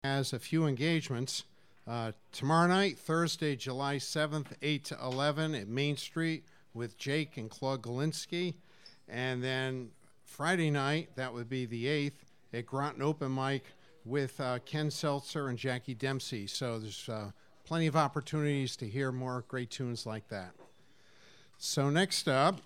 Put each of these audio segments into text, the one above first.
has a few engagements. Tomorrow night, Thursday, July 7th, 8 to 11 at Main Street with Jake and Claude Galinsky. And then Friday night, that would be the 8th, at Groton Open Mic with Ken Seltzer and Jackie Dempsey. So there's plenty of opportunities to hear more great tunes like that. So next up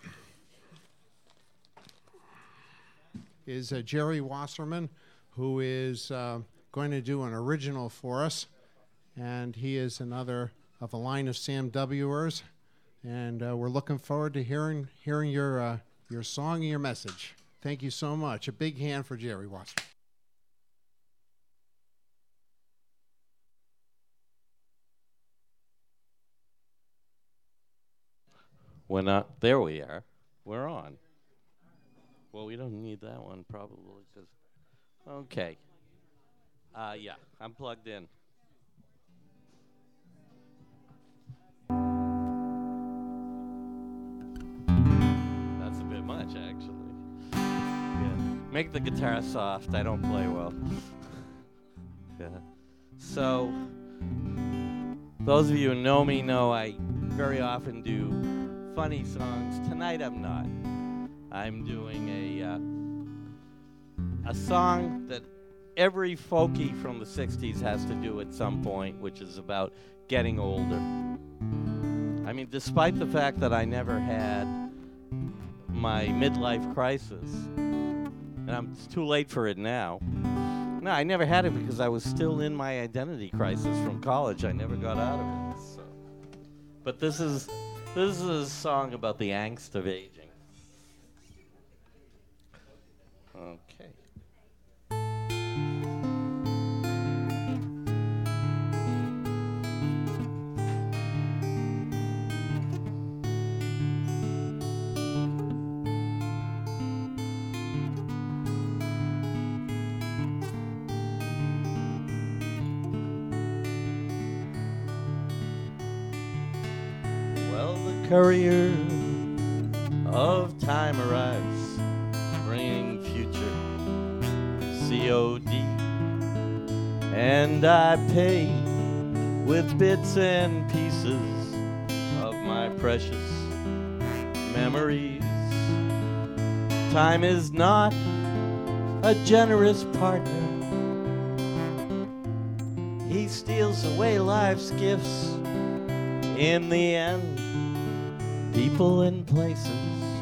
is Jerry Wasserman, who is going to do an original for us. And he is another of a line of Sam W'ers. And we're looking forward to hearing your song and your message. Thank you so much. A big hand for Jerry Wasserman. We're not. There we are. We're on. Well, we don't need that one probably. Okay. Yeah, I'm plugged in. That's a bit much, actually. Yeah. Make the guitar soft. I don't play well. Yeah. So, those of you who know me know I very often do funny songs. Tonight I'm not. I'm doing a song that every folkie from the 60s has to do at some point, which is about getting older. I mean, despite the fact that I never had my midlife crisis, and it's too late for it now. No, I never had it because I was still in my identity crisis from college. I never got out of it. So. But this is a song about the angst of aging. Okay. Courier of time arrives, bringing future COD, and I pay with bits and pieces of my precious memories. Time is not a generous partner. He steals away life's gifts in the end. People and places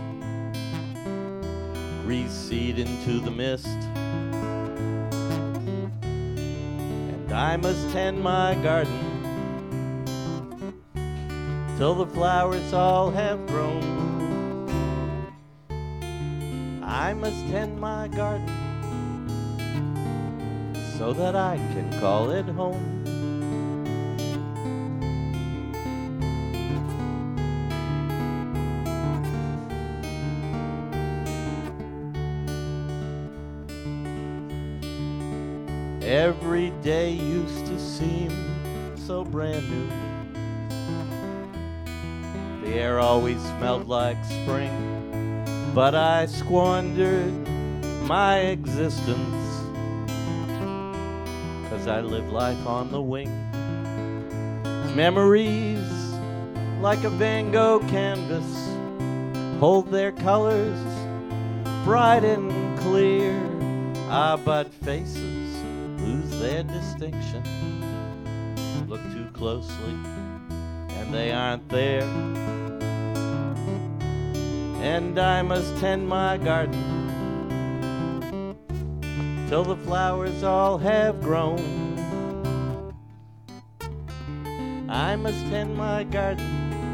recede into the mist, and I must tend my garden till the flowers all have grown. I must tend my garden so that I can call it home. Every day used to seem so brand new. The air always smelled like spring, but I squandered my existence 'cause I lived life on the wing. Memories, like a Van Gogh canvas, hold their colors bright and clear. But faces lose their distinction. Look too closely and they aren't there. And I must tend my garden till the flowers all have grown. I must tend my garden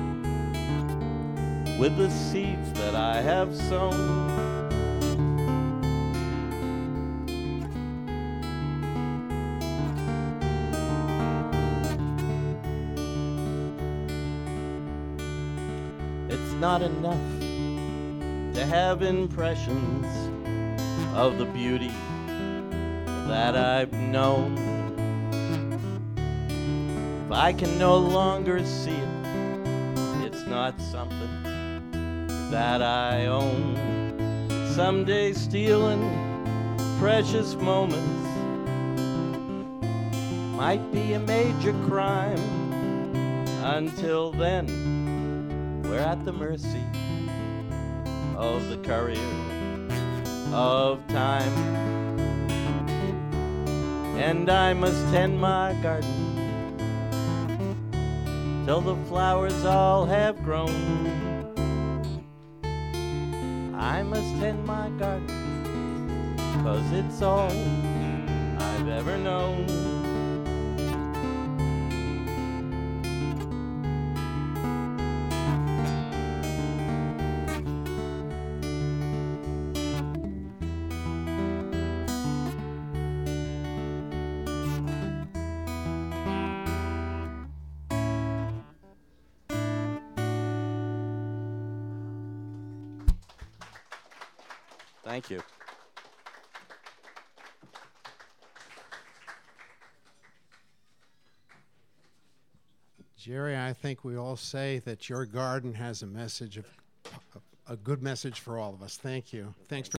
with the seeds that I have sown. Not enough to have impressions of the beauty that I've known. If I can no longer see it, it's not something that I own. Someday stealing precious moments might be a major crime. Until then, we're at the mercy of the courier of time. And I must tend my garden till the flowers all have grown. I must tend my garden, 'cause it's all I've ever known. Thank you. Jerry, I think we all say that your garden has a message of a good message for all of us. Thank you. Thanks for